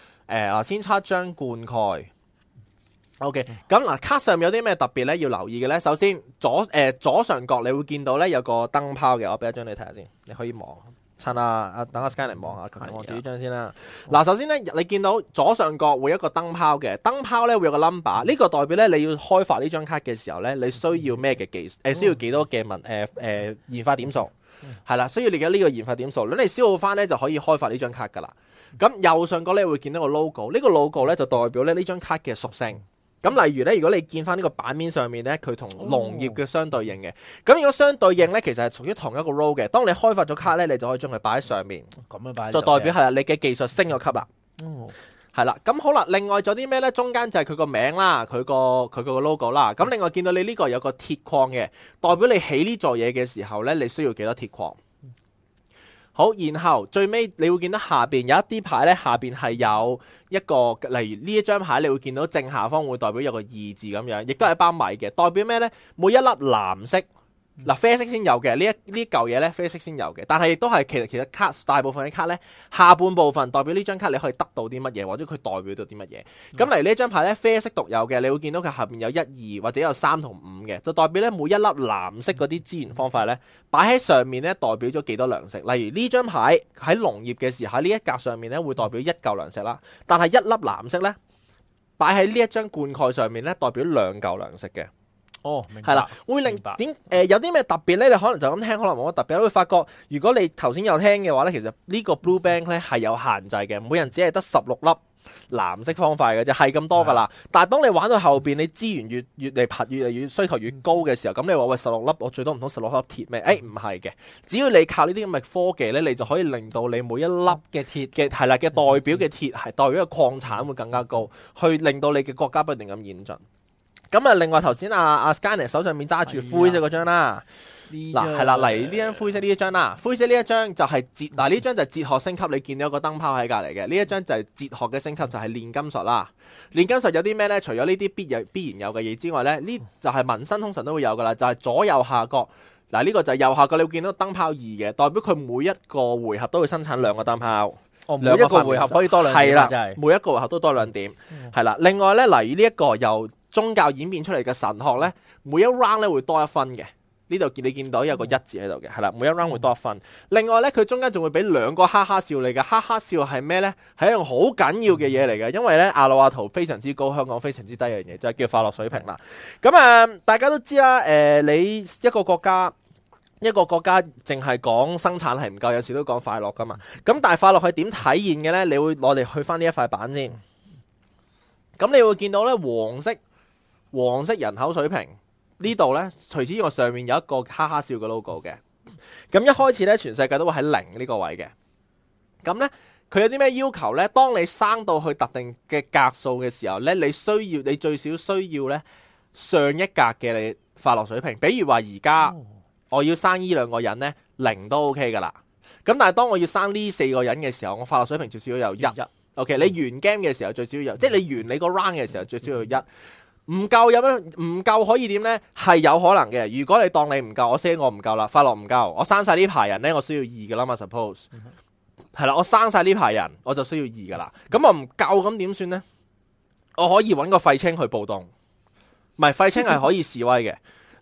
灌溉。OK，咁嗱卡上面有啲咩特別咧要留意嘅咧？首先左上角你會見到咧有個燈泡嘅，我俾一張你睇下先，你可以望。趁等阿 Sky 嚟望下，望住呢張先啦。嗱，首先咧，你見到左上角會有一個燈泡嘅，燈泡咧會有個 number，呢個代表咧你要開發呢張卡嘅時候咧，你需要咩嘅技術？需要幾多嘅研發點數？係啦，需要你嘅呢個研發點數，咁你消耗翻咧就可以開發呢張卡噶啦。咁右上角咧會見到個 logo，呢個 logo 咧就代表咧呢張卡嘅屬性。咁例如咧，如果你見翻呢個版面上面咧，佢同農業嘅相對應嘅，咁如果相對應咧，其實係屬於同一個 role 嘅。當你開發咗卡咧，你就可以將佢擺喺上面， 咁樣擺就代表係啦，你嘅技術升咗級啦。係啦，咁好啦，另外仲有啲咩咧？中間就係佢個名啦，佢個 logo 啦。咁另外見到你呢個有個鐵礦嘅，代表你起呢座嘢嘅時候咧，你需要幾多鐵礦？好，然後最尾你會見到下邊有一啲牌咧，下邊係有一個，例如呢一張牌，你會見到正下方會代表有個2字咁樣，亦都係一包米嘅，代表咩咧？每一粒藍色。嗱，啡色先有嘅，呢嚿嘢咧，啡色先有嘅，但係亦都係其實卡大部分嘅卡咧，下半部分代表呢張卡你可以得到啲乜嘢，或者佢代表到啲乜嘢。咁嚟呢張牌咧，啡色獨有嘅，你會見到佢下邊有1、2或者有3同5嘅，就代表咧每一粒藍色嗰啲資源方塊咧，擺喺上面咧代表咗幾多糧食。例如呢張牌喺農業嘅時候，喺呢一格上面咧會代表1嚿糧食啦，但係1粒藍色咧擺喺呢一張灌溉上面咧代表2嚿糧食嘅。 哦，明白。 係啦，會令有啲咩特別咧？你可能就咁聽，可能冇乜特別。你會發覺，如果你頭先有聽嘅話咧，其實呢個 Blue Bank 咧係有限制嘅，每人只係得16粒藍色方塊嘅啫，係咁多噶啦。但係當你玩到後邊，你資源越嚟越需求越高嘅時候，咁你話喂16粒，我最多唔通16粒鐵咩？唔係嘅，只要你靠呢啲咁嘅科技咧，你就可以令到你每一粒嘅鐵嘅係啦嘅代表嘅鐵係代表嘅礦產會更加高，去令到你嘅國家不斷咁演進。咁啊，另外頭先阿 Skynet 手上面揸住灰色嗰張啦，嗱係啦，嚟呢張灰色呢一張啦，灰色呢一張就係呢張就係哲學升級，你見到有個燈泡喺隔離嘅，呢一張就係哲學嘅升級，就係煉金術啦。煉金術有啲咩咧？除咗呢啲必然有嘅嘢之外咧，呢就係紋身通常都會有噶啦，就係左右下角。嗱呢個就係右下角，你會見到燈泡2嘅，代表佢每一個回合都會生產2個燈泡。 每一個回合可以多2點， 係啦， 真係每一個回合都多2點，係啦。另外咧，例如呢一個由宗教演變出嚟嘅神學咧，每一 round 咧會多1分嘅。呢度你見到有個1字喺度嘅，係啦，每一 round 會多1分。另外咧，佢中間仲會俾2個哈哈笑你嘅，哈哈笑係咩咧？係一樣好緊要嘅嘢嚟嘅，因為咧阿魯阿圖非常之高，香港非常之低嘅嘢，就係叫快樂水平啦。咁大家都知啦，你一個國家淨係講生產係唔夠，有時都講快樂噶嘛。咁但係快樂係點體現嘅咧？你會攞嚟去翻呢一塊板先。咁你會見到咧黃色人口水平呢度咧，除此之外上面有一個哈哈笑嘅 logo 嘅。咁一開始咧，全世界都會喺0呢個位嘅。咁咧，佢有啲咩要求咧？當你生到去特定嘅格數嘅時候咧，你最少需要咧上一格嘅你快樂水平。比如話而家我要生呢2個人咧，0都 OK 噶啦。咁但係當我要生呢4個人嘅時候，我快樂水平最少要有1。OK， 你完 game 嘅時候最少要有，即係你完你個 round 嘅時候最少要有1。唔夠有咩？唔夠可以點呢？係有可能嘅。如果你當你唔夠，我 say 我唔夠啦，快樂唔夠，我生晒呢排人呢，我需要2噶啦嘛。Suppose 係啦，我生晒呢排人，我就需要2噶啦。咁我唔夠咁點算呢？我可以揾個廢青去暴動，唔係廢青係可以示威嘅。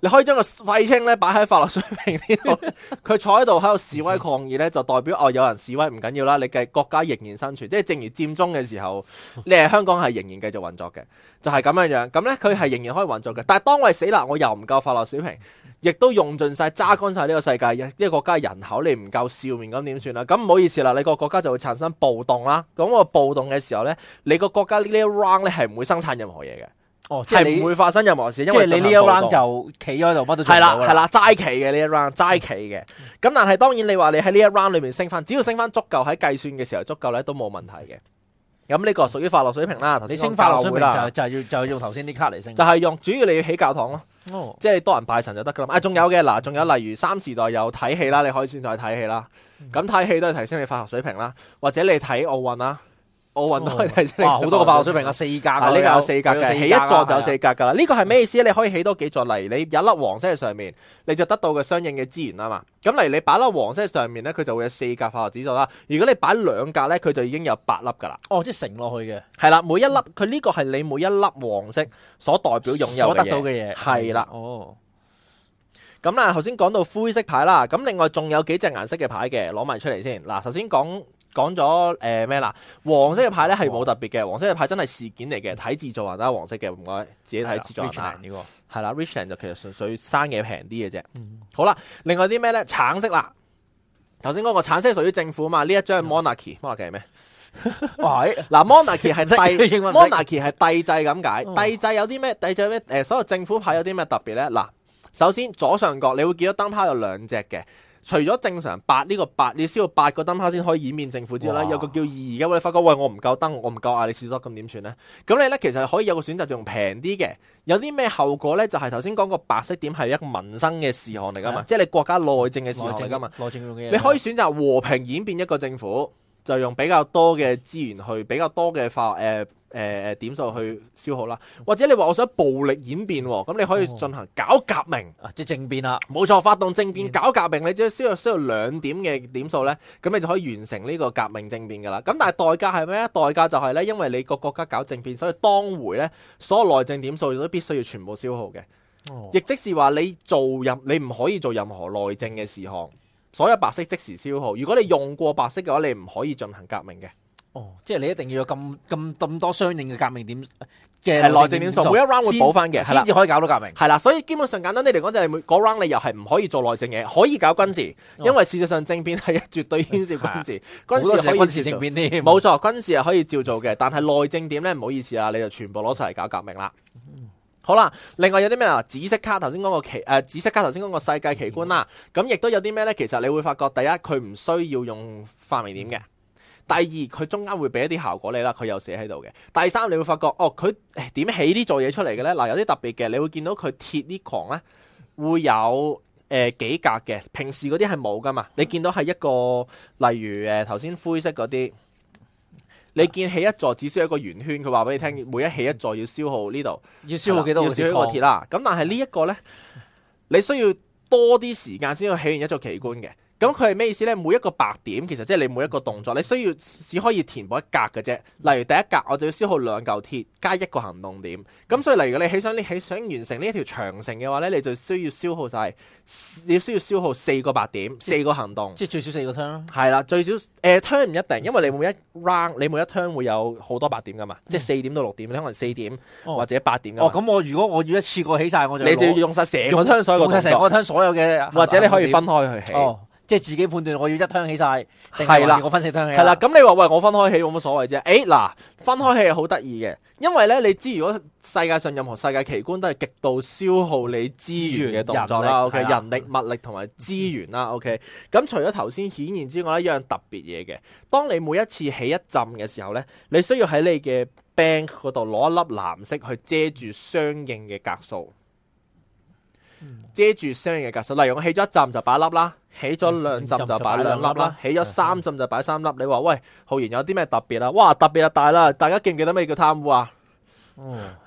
你可以將個廢青咧擺喺法樂水平呢度，佢坐喺度喺度示威抗議咧，就代表有人示威唔緊要啦，你嘅國家仍然生存，即係正如佔中嘅時候，你係香港係仍然繼續運作嘅，就係咁樣樣。咁咧佢係仍然可以運作嘅，但係當我係死啦，我又唔夠法樂水平，亦都用盡晒揸乾晒呢個世界呢個國家人口，你唔夠笑面咁點算啦？咁唔好意思啦，你個國家就會產生暴動啦。咁個暴動嘅時候咧，你個國家呢一 round 咧係唔會生產任何嘢嘅。即係唔會發生任何事，因為你呢一 round 就企咗喺度，乜都做唔到啦。 係啦，齋企嘅呢一 round， 齋企嘅。咁但係當然你話你喺呢一 round 裏面升翻，只要升翻足夠喺計算嘅時候足夠咧，都冇問題嘅。咁呢個屬於法樂水平啦。 你升法樂水平就係用頭先啲卡嚟升， 就係用主要你要起教堂咯。即係你多人拜神就得噶啦。仲有嘅嗱，仲有例如三時代有睇戲啦，你可以選擇去睇戲啦。咁睇戲都係提升你法樂水平啦，或者你睇奧運啦。奧運都可以提升， 好多個法樂水平啊，4格啊， 呢個有4格嘅，起一座就有4格噶啦。呢個係咩意思？你可以起多幾座，例如你有一粒黃色喺上面，你就得到嘅相應嘅資源啊嘛。咁例如你擺粒黃色喺上面咧，佢就會有4格法樂指數啦。如果你擺2格咧，佢就已經有8粒噶啦。 即係乘落去嘅。 係啦，每一粒佢呢個係你每一粒黃色所代表擁有所得到嘅嘢。 係啦。咁啦，頭先講到灰色牌啦，咁另外仲有幾隻顏色嘅牌嘅，攞埋出嚟先。嗱，首先講咗咩啦？黃色嘅牌咧係冇特別嘅，黃色嘅牌真係事件嚟嘅，睇字做人啦。黃色嘅唔該，自己睇字做人啦。係啦 ，Richland 就其實純粹生嘢平啲嘅啫。好啦，另外啲咩咧？橙色啦，頭先嗰個橙色屬於政府啊嘛。呢一張 monarchy 係咩？嗱 monarchy 係monarchy 係帝制咁解。帝制有啲咩？帝制有咩？所有政府牌有啲咩特別咧？嗱，首先左上角你會見到燈泡有2隻嘅。除咗正常8呢個8，你需要8個燈泡先可以掩面政府之外咧，有個叫2嘅，你發覺喂我唔夠燈，我唔夠亞里士多咁點算咧？咁你咧其實可以有個選擇，就用平啲嘅。有啲咩後果咧？就係頭先講個白色點係一個民生嘅事項嚟噶嘛，即係你國家內政嘅事項嚟噶嘛。內政用嘅嘢，你可以選擇和平演變一個政府，就用比較多嘅資源去比較多嘅點數去消耗啦，或者你話我想暴力演變，咁你可以進行搞革命， 即係政變啦。 冇錯，發動政變搞革命，你只要需要2點嘅點數咧，咁你就可以完成呢個革命政變噶啦。咁但係代價係咩咧？代價就係咧，因為你個國家搞政變，所以當回咧所有內政點數都必須要全部消耗嘅。亦即是話你唔可以做任何內政嘅事項，所有白色即時消耗。如果你用過白色嘅話，你唔可以進行革命嘅。 即係你一定要有咁多相應嘅革命點嘅內政點數，每一 round 會補翻嘅， 先至可以搞到革命。 係啦，所以基本上簡單啲嚟講，就係每嗰 round 你又係唔可以做內政嘢，可以搞軍事，因為事實上政變係絕對牽涉軍事，軍事可以軍事政變添。 冇錯，軍事係可以照做嘅，但係內政點咧唔好意思啦，你就全部攞晒嚟搞革命啦。好啦，另外有啲咩啊？紫色卡頭先講個紫色卡頭先講個世界奇觀啦，咁亦都有啲咩咧？其實你會發覺，第一佢唔需要用發明點嘅。第二，佢中間會俾一啲效果你啦，佢有寫喺度嘅。第三，你會發覺佢點起呢座嘢出嚟嘅咧？嗱，有啲特別嘅，你會見到佢鐵呢狂咧會有幾格嘅，平時嗰啲係冇噶嘛。你見到係一個，例如頭先灰色嗰啲，你見起一座只需要一個圓圈，佢話俾你聽，每一起一座要消耗呢度， 要消耗幾多？ 要消耗個鐵啦。咁但係呢一個咧，你需要多啲時間先要起完一座奇觀嘅。咁佢係咩意思咧？每一個白點其實即係你每一個動作，你需要只可以填補1格嘅啫。例如第一格，我就要消耗2嚿鐵加1個行動點。咁所以例如你想完成呢一條長城嘅話咧，你就需要消耗晒，你需要消耗4個白點，4個行動， 即係最少4個 turn 咯。 係啦，最少turn 唔一定，因為你每一 round 你每一 turn 會有好多白點噶嘛，即係4點到6點，你可能4點或者8點。 咁如果我要一次過起晒，我就你就要用晒成個 turn 所有個動作， 成個 turn 所有嘅， 或者你可以分開去起。 即係自己判斷，我要1 turn 起晒，定係還是我分4 turn 起？ 係啦，咁你話喂，我分開起冇乜所謂啫。嗱，分開起係好得意嘅，因為咧你知如果世界上任何世界奇觀都係極度消耗你資源嘅動作啦。OK， 人力、物力同埋資源啦。OK， 咁除咗頭先顯現之外咧，一樣特別嘢嘅，當你每一次起一浸嘅時候咧，你需要喺你嘅 bank 嗰度攞一粒藍色去遮住相應嘅格數。遮住相應嘅格數，例如我起咗1浸就擺1粒啦，起咗2浸就擺2粒啦，起咗3浸就擺3粒。你話喂，浩然有啲咩特別啊？哇，特別啊大啦！大家記唔記得咩叫貪污啊？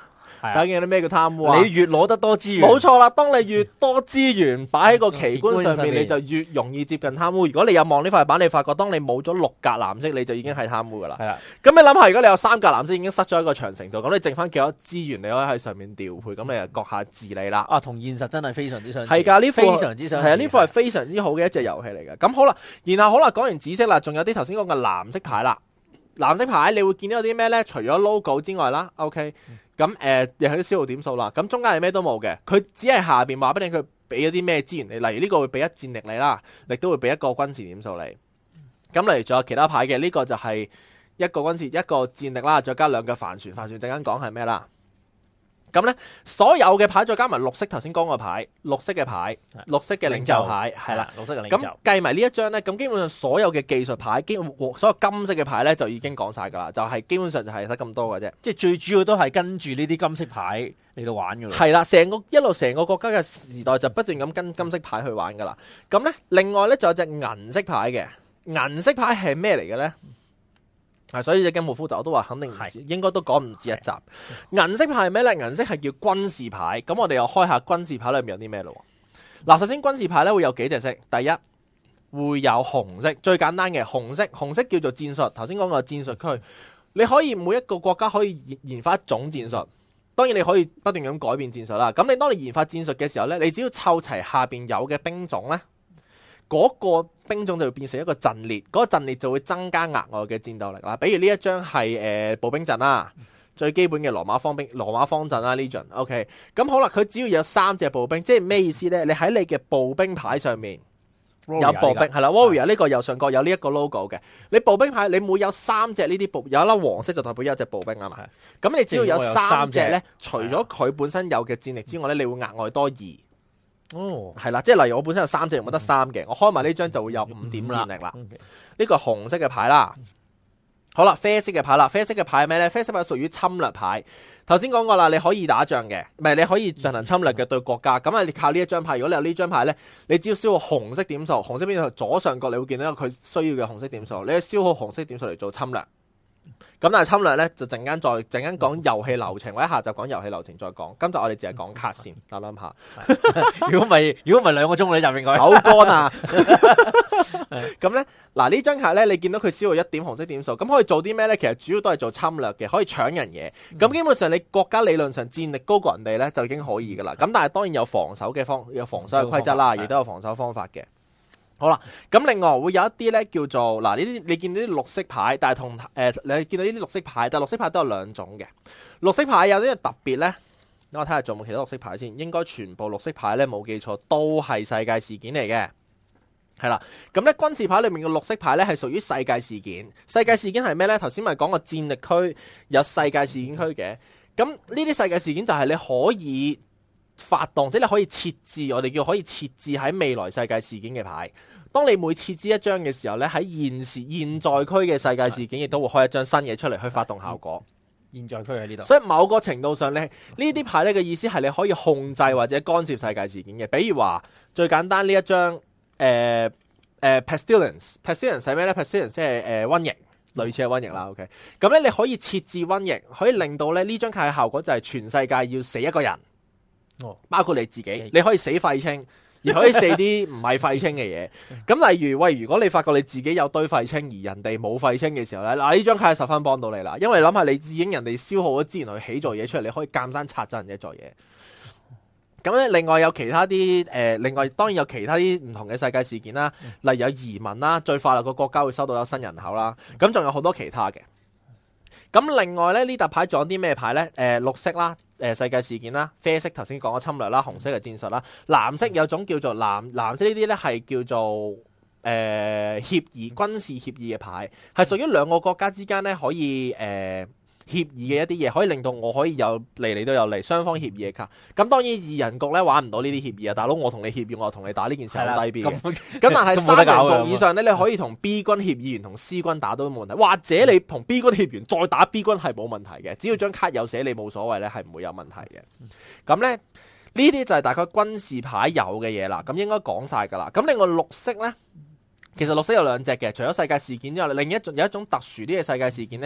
大家見到啲咩叫貪污啊？ 你越攞得多資源， 冇錯啦。當你越多資源擺喺個奇觀上面，你就越容易接近貪污。如果你有望呢塊板，你發覺當你冇咗6格藍色，你就已經係貪污噶啦。 係啦。 咁你諗下，如果你有3格藍色已經塞咗一個長程度，咁你剩翻幾多資源你可以喺上面調配？咁你就閣下自理啦。 啊，同現實真係非常之相似。 係㗎，呢副非常之相似。 係啊，呢副係非常之好嘅一隻遊戲嚟嘅。咁好啦，然後好啦，講完紫色啦，仲有啲頭先講嘅藍色牌啦。藍色牌你會見到有啲咩咧？除咗 logo 之外啦 ，OK， 咁又係啲消耗點數啦。咁中間係咩都冇嘅，佢只係下邊話俾你佢俾咗啲咩資源你。例如呢個會俾1戰力你啦，亦都會俾1個軍事點數你。咁例如仲有其他牌嘅，呢個就係1個軍事1個戰力啦，再加2個帆船。帆船陣間講係咩啦？咁咧，所有嘅牌再加埋綠色，頭先講個牌，綠色嘅牌，綠色嘅領袖牌，係啦， 綠色嘅領袖。 咁計埋呢一張咧，咁基本上所有嘅技術牌，所有金色嘅牌咧，就已經講晒噶啦，就係基本上就係得咁多嘅啫。 即係最主要都係跟住呢啲金色牌嚟到玩噶啦。 係啦，成個國家嘅時代就不斷咁跟金色牌去玩噶啦。咁咧，另外咧仲有隻銀色牌嘅，銀色牌係咩嚟嘅咧？所以隻 game 好複雜，我都話肯定唔知，應該都講唔止一集。銀色牌係咩咧？銀色係叫軍事牌。咁我哋又開下軍事牌裏面有啲咩咯？嗱，首先軍事牌咧會有幾隻色。第一會有紅色，最簡單嘅紅色叫做戰術。頭先講個戰術區，你可以每一個國家可以研發一種戰術。當然你可以不斷咁改變戰術啦。咁你當你研發戰術嘅時候咧，你只要湊齊下邊有嘅兵種咧。嗰個兵種就會變成一個陣列，嗰個陣列就會增加額外嘅戰鬥力啦。比如呢一張係步兵陣啦，最基本嘅羅馬方陣啦 Legion。OK， 咁好啦，佢只要有3隻步兵，即係咩意思咧？你喺你嘅步兵牌上面有步兵係啦 ，Warrior 呢個右上角有呢一個 logo 嘅。你步兵牌你每有3隻呢啲步，有一粒黃色就代表有一隻步兵啊嘛。咁你只要有3隻咧，除咗佢本身有嘅戰力之外咧，你會額外多2。係啦，即係例如我本身有3隻，我得3嘅，我開埋呢張就會有5點戰力啦。呢個紅色嘅牌啦，好啦，啡色嘅牌啦，啡色嘅牌係咩咧？啡色牌屬於侵略牌。頭先講過啦，你可以打仗嘅，唔係你可以進行侵略嘅對國家。咁啊，你靠呢一張牌，如果你有呢張牌咧，你只要消耗紅色點數，紅色邊度左上角你會見到佢需要嘅紅色點數，你去消耗紅色點數嚟做侵略。咁但係侵略咧就陣間講遊戲流程，或者下集講遊戲流程再講。今集我哋淨係講卡先，諗下。 如果唔係2個鐘呢集應該口乾啊！咁咧嗱呢張卡咧，你見到佢消耗1點紅色點數，咁可以做啲咩咧？其實主要都係做侵略嘅，可以搶人嘢。咁基本上你國家理論上戰力高過人哋咧，就已經可以噶啦。咁但係當然有防守嘅規則啦，亦都有防守方法嘅。好啦，咁另外會有一啲咧叫做嗱呢啲，你見到啲綠色牌，但係你見到呢啲綠色牌，但係綠色牌都有2種嘅。綠色牌有啲特別咧，等我睇下仲有冇其他綠色牌先。應該全部綠色牌咧冇記錯都係世界事件嚟嘅，係啦。咁咧軍事牌裏面嘅綠色牌咧係屬於世界事件。世界事件係咩咧？頭先咪講過戰力區有世界事件區嘅。咁呢啲世界事件就係你可以發動，即係你可以設置，我哋叫可以設置喺未來世界事件嘅牌。當你每設置一張嘅時候咧，喺現在區嘅世界事件亦都會開一張新嘢出嚟去發動效果。 現在區喺呢度， 所以某個程度上咧，呢啲牌咧嘅意思係你可以控制或者干涉世界事件嘅。比如話最簡單呢一張Pestilence 係咩咧？ Pestilence 即係瘟疫，類似係瘟疫啦。OK， 咁咧你可以設置瘟疫，可以令到咧呢張卡嘅效果就係全世界要死一個人，包括你自己，你可以死廢青。而可以死啲唔係廢青嘅嘢，咁例如如果你發覺你自己有堆廢青，而人哋冇廢青嘅時候咧，嗱呢張卡係十分幫到你啦，因為諗下你已經人哋消耗咗資源去起座嘢出嚟，你可以監生拆走人一座嘢。咁咧，另外有其他啲另外當然有其他啲唔同嘅世界事件啦，例如有移民啦，最快樂個國家會收到有新人口啦，咁仲有好多其他嘅。咁另外咧呢沓牌仲有啲咩牌咧？綠色啦。世界事件啦，啡色頭先講咗侵略啦，紅色嘅戰術啦，藍色有種叫做藍色呢啲咧係叫做協議軍事協議嘅牌，係屬於2個國家之間咧可以協議嘅一啲嘢，可以令到我可以有利你都有利，雙方協議嘅卡。咁當然2人局咧玩唔到呢啲協議啊，大佬我同你協議，我同你打呢件事好低 B 嘅。咁但係3人局以上咧，你可以同 B 軍協議員同 C 軍打都冇問題，或者你同 B 軍協員再打 B 軍係冇問題嘅，只要張卡有寫你冇所謂咧，係唔會有問題嘅。咁咧呢啲就係大概軍事牌有嘅嘢啦。咁應該講晒㗎啦。咁另外綠色咧，其實綠色有2隻嘅，除咗世界事件之外，有一種特殊啲嘅世界事件咧。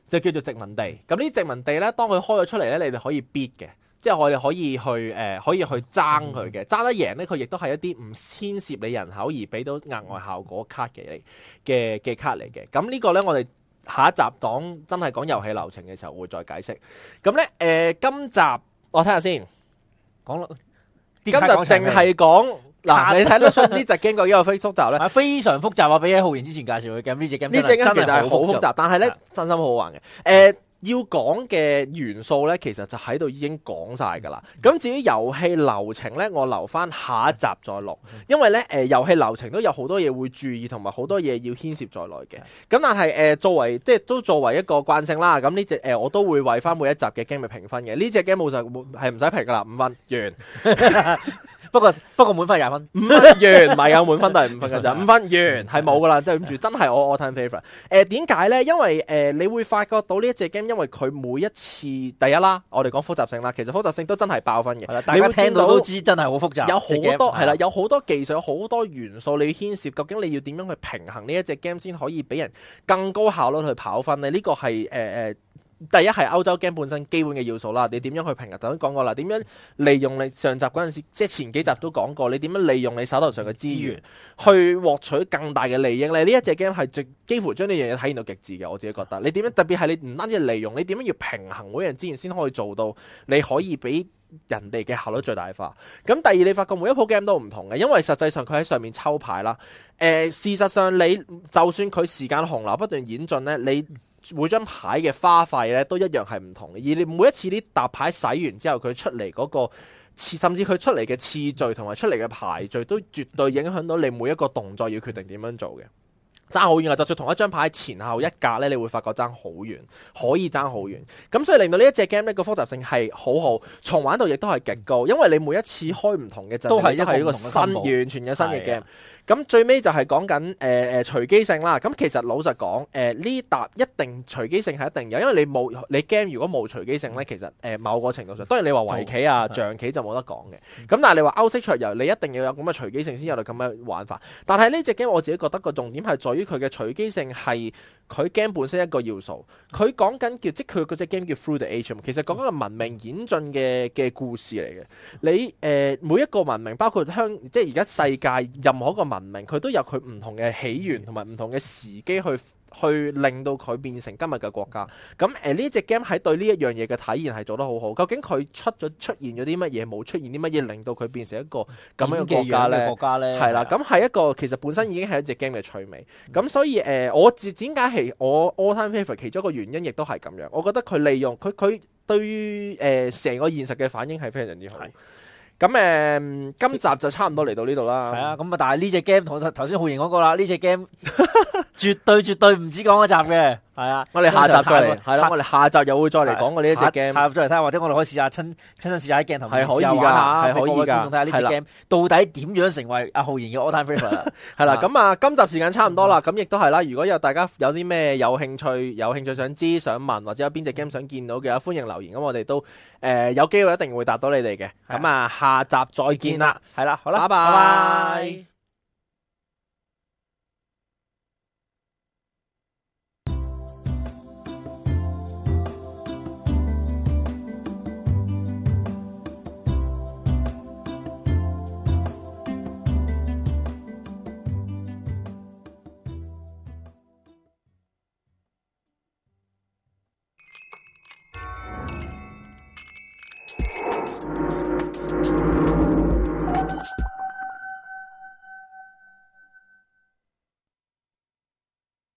就叫做殖民地。咁呢殖民地咧，當佢開咗出嚟咧，你哋可以 bid 嘅。即係我哋可以去爭佢嘅，爭得贏咧，佢亦都係一啲唔牽涉你人口而俾到額外效果卡嘅卡嚟嘅。咁呢個咧，我哋下一集真係講遊戲流程嘅時候會再解釋。咁咧今集我睇下先， 講啦， 今集淨係講嗱，你睇得出呢隻 game 究竟有非複雜咧？ 非常複雜啊！比起浩然之前介紹嘅 game，呢隻 game 其實係好複雜，但係咧真心好玩嘅。要講嘅元素咧，其實就喺度已經講晒㗎啦。咁至於遊戲流程咧，我留翻下一集再錄，因為咧遊戲流程都有好多嘢會注意，同埋好多嘢要牽涉在內嘅。咁但係作為一個慣性啦，咁呢隻我都會為翻每一集嘅 game 去評分嘅。呢隻 game 係唔使評㗎啦，5分完。 不過滿分係20分 ，5分完，唔係有滿分都係5分㗎咋，5分完係冇㗎啦，對唔住，真係我 all time favourite。點解咧？因為你會發覺到呢一隻 game，因為佢每一次第一啦，我哋講複雜性啦，其實複雜性都真係爆分嘅。 大家聽到都知真係好複雜， 有好多係啦，有好多技術，有好多元素你要牽涉。究竟你要點樣去平衡呢一隻 game 先可以俾人更高效率去跑分咧？呢個係第一係歐洲 game 本身基本嘅要素啦，你點樣去平衡？頭先講過啦，點樣利用你上集嗰陣時，即係前幾集都講過，你點樣利用你手頭上嘅資源去獲取更大嘅利益咧？呢一隻 game 係幾乎將呢樣嘢體現到極致嘅，我自己覺得。你點樣特別係你唔單止利用，你點樣要平衡每樣資源先可以做到，你可以俾人哋嘅效率最大化。咁第二，你發覺每一鋪 game 都唔同嘅，因為實際上佢喺上面抽牌啦。事實上你就算佢時間洪流不斷演進咧，你每張牌嘅花費咧都一樣係唔同嘅，而你每一次啲沓牌洗完之後，佢出嚟嗰個甚至佢出嚟嘅次序同埋出嚟嘅排序，都絕對影響到你每一個動作要決定點樣做嘅。爭好遠啊！就算同一張牌前後一格咧，你會發覺爭好遠，可以爭好遠。咁所以令到呢一隻 game 呢個複雜性係好好，重玩度亦都係極高，因為你每一次開唔同嘅陣，都係一個新完全嘅新嘅 game。咁最尾就係講緊隨機性啦。咁其實老實講，呢沓一定隨機性係一定有，因為你 game 如果冇隨機性咧，其實某個程度上，當然你話圍棋啊、象棋就冇得講嘅。咁但係你話歐式桌遊，你一定要有咁嘅隨機性先有到咁嘅玩法。但係呢隻 game 我自己覺得個重點係在於佢嘅隨機性係佢 game 本身一個要素。佢講緊即係佢嗰隻 game 叫 Through the Age， 其實講緊個文明演進嘅故事嚟嘅。你每一個文明，包括即係而家世界任何一個文明，佢都有佢唔同嘅起源同埋唔同嘅時機去令到佢變成今日嘅國家。咁呢隻 game 喺對呢一樣嘢嘅體驗係做得好好。究竟佢出現咗啲乜嘢，冇出現啲乜嘢，令到佢變成一個咁樣嘅國家咧？係啦，咁係一個其實本身已經係一隻 game 嘅趣味。咁所以我點解係我 all time favourite 其中一個原因，亦都係咁樣。我覺得佢利用佢對於成個現實嘅反應係非常之好。咁今集就差唔多嚟到呢度啦。係啊， 咁但係呢隻 game 同頭先浩然嗰個啦，呢隻 game 絕對唔止講一集嘅。係啊， 我哋下集再嚟。係啦，我哋下集又會再嚟講過呢一隻 game。 下集再嚟睇下，或者我哋可以試下親身試下喺鏡頭面係可以㗎，係可以㗎。 睇下呢隻 game 到底點樣成為阿浩然嘅 all time favourite。 係啦，咁啊，今集時間差唔多啦，咁亦都係啦。如果有大家有啲咩有興趣想知想問，或者有邊隻 game 想見到嘅，歡迎留言。咁我哋都有機會一定會答到你哋嘅。咁啊，下集再見啦。 係啦，好啦， 拜拜。